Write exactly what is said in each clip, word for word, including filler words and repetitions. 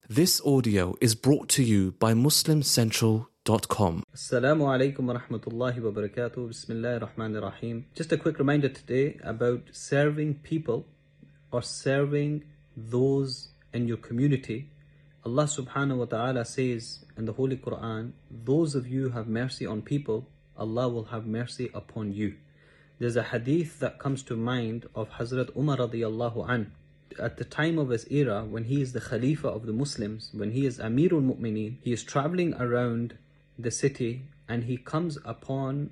This audio is brought to you by muslim central dot com. Assalamu alaikum wa rahmatullahi wa barakatuh. Bismillahir Rahmanir Rahim. Just a quick reminder today about serving people or serving those in your community. Allah subhanahu wa ta'ala says in the Holy Quran, those of you who have mercy on people, Allah will have mercy upon you. There's a hadith that comes to mind of Hazrat Umar radiallahu anh. At the time of his era, when he is the Khalifa of the Muslims, when he is Amirul Mu'mineen, he is traveling around the city and he comes upon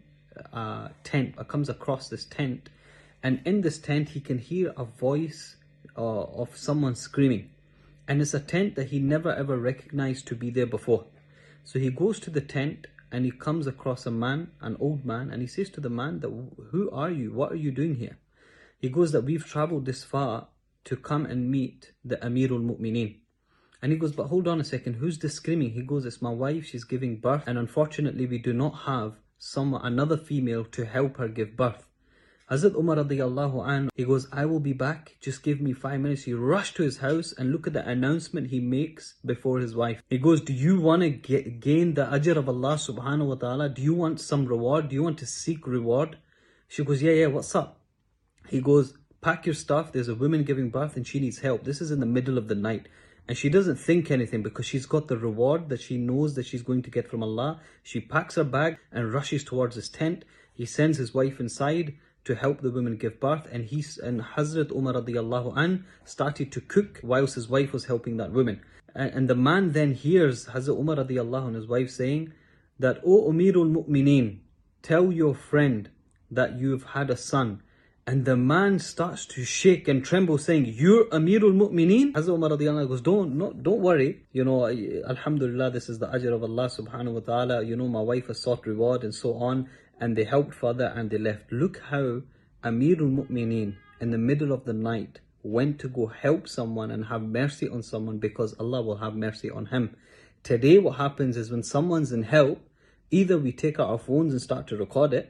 a tent, uh, comes across this tent, and in this tent he can hear a voice uh, of someone screaming. And it's a tent that he never ever recognized to be there before. So he goes to the tent and he comes across a man, an old man, and he says to the man that, who are you? What are you doing here? He goes that we've traveled this far to come and meet the Amirul Mu'mineen. And he goes, but hold on a second, who's this screaming? He goes, it's my wife, she's giving birth, and unfortunately we do not have some another female to help her give birth. Hazrat Umar radiallahu anh, he goes, I will be back, just give me five minutes. He rushed to his house and look at the announcement he makes before his wife. He goes, do you want to gain the ajr of Allah subhanahu wa ta'ala? Do you want some reward? Do you want to seek reward? She goes, yeah, yeah, what's up? He goes, pack your stuff, there's a woman giving birth and she needs help. This is in the middle of the night. And she doesn't think anything because she's got the reward that she knows that she's going to get from Allah. She packs her bag and rushes towards his tent. He sends his wife inside to help the woman give birth. And he and Hazrat Umar radiallahu anh started to cook whilst his wife was helping that woman. And, and the man then hears Hazrat Umar radiallahu anh, his wife, saying that, O Amirul Mu'mineen, tell your friend that you've had a son. And the man starts to shake and tremble, saying, you're Amirul Mu'mineen? Hazrat Umar radiallahu anh goes, don't, no, don't worry. You know, Alhamdulillah, this is the ajr of Allah subhanahu wa ta'ala. You know, my wife has sought reward and so on. And they helped further and they left. Look how Amirul Mu'mineen in the middle of the night went to go help someone and have mercy on someone because Allah will have mercy on him. Today what happens is when someone's in help, either we take out our phones and start to record it,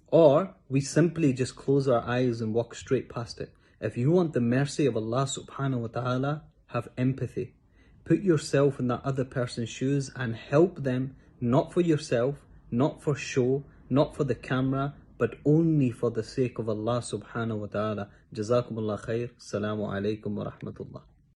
or we simply just close our eyes and walk straight past it. If you want the mercy of Allah subhanahu wa ta'ala, have empathy. Put yourself in that other person's shoes and help them, not for yourself, not for show, not for the camera, but only for the sake of Allah subhanahu wa ta'ala. Jazakumullah khair. Assalamu alaikum wa rahmatullah.